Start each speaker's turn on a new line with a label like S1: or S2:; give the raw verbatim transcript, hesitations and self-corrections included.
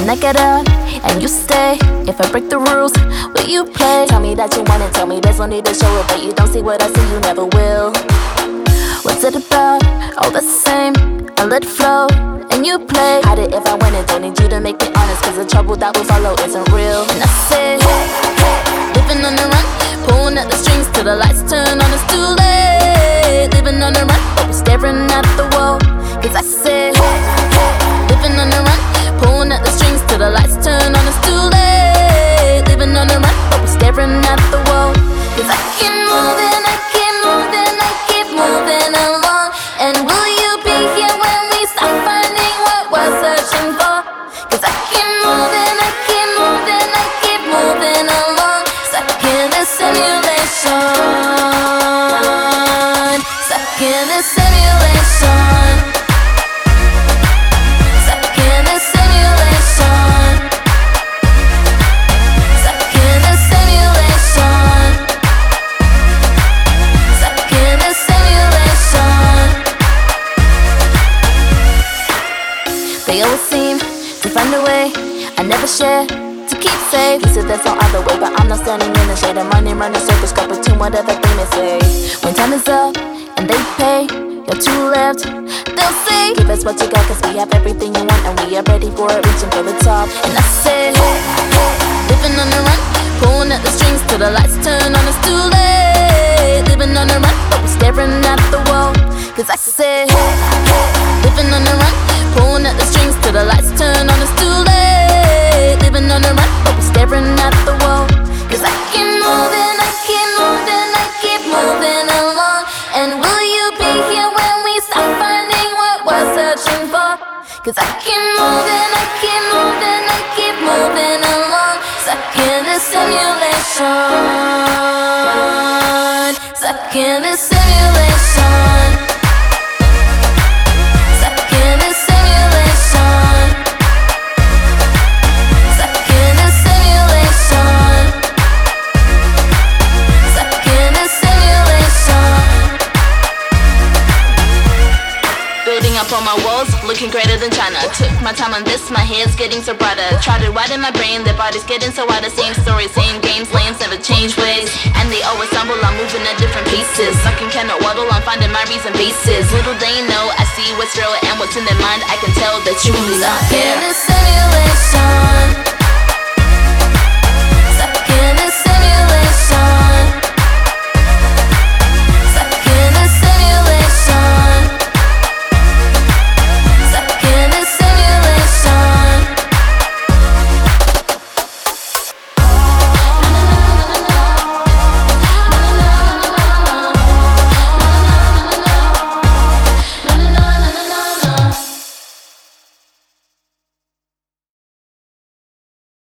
S1: I get out and you stay, if I break the rules, will you play? Tell me that you want it, tell me there's no need to show it, but you don't see what I see, you never will. What's it about? All the same, I let it flow and you play. Hide it if I win it, don't need you to make me honest, cause the trouble that will follow isn't real. And I say, hey, hey, living on the run, pulling at the strings till the lights turn on, it's too late. Living on the run, but we're staring at the wall. Cause I say, hey, hey, living on the run, pulling at the strings till the lights turn on, it's too late. Living on the run, but we're staring at the wall. Cause I keep moving, I keep moving, I keep moving along. And will you be here when we stop finding what we're searching for? Cause I keep moving, I keep moving, I keep moving along. Stuck in this simulation, stuck in this simulation. They always seem to find a way, I never share to keep safe. You said there's no other way, but I'm not standing in the shade. I'm running round in circles, got between whatever they may say. When time is up and they pay, you're two left, they'll say, give us what you got, cause we have everything you want, and we are ready for it, reaching for the top. And I say, hey, hey, living on the run, pulling at the strings till the lights turn on, it's too late. Living on the run, but we're staring at the wall. Cause I say, hey, hey, living on the run, pulling at the strings till the lights turn on, it's too late. Living on the run, but we're staring at the wall. Cause I keep moving, I keep moving, I keep moving along. And will you be here when we stop finding what we're searching for? Cause I keep moving, I keep moving, I keep moving along. Stuck in this simulation, stuck in this simulation. Up on my walls, looking greater than China. Took my time on this, my hair's getting so brighter. Tried to write in my brain, their bodies getting so wider. Same story, same games, lanes never change ways. And they always stumble, I'm moving at different pieces. Sucking cannot waddle, I'm finding my reason bases. Little they know, I see what's real and what's in their mind. I can tell that truly not here. Stuck in this simulation, stuck in this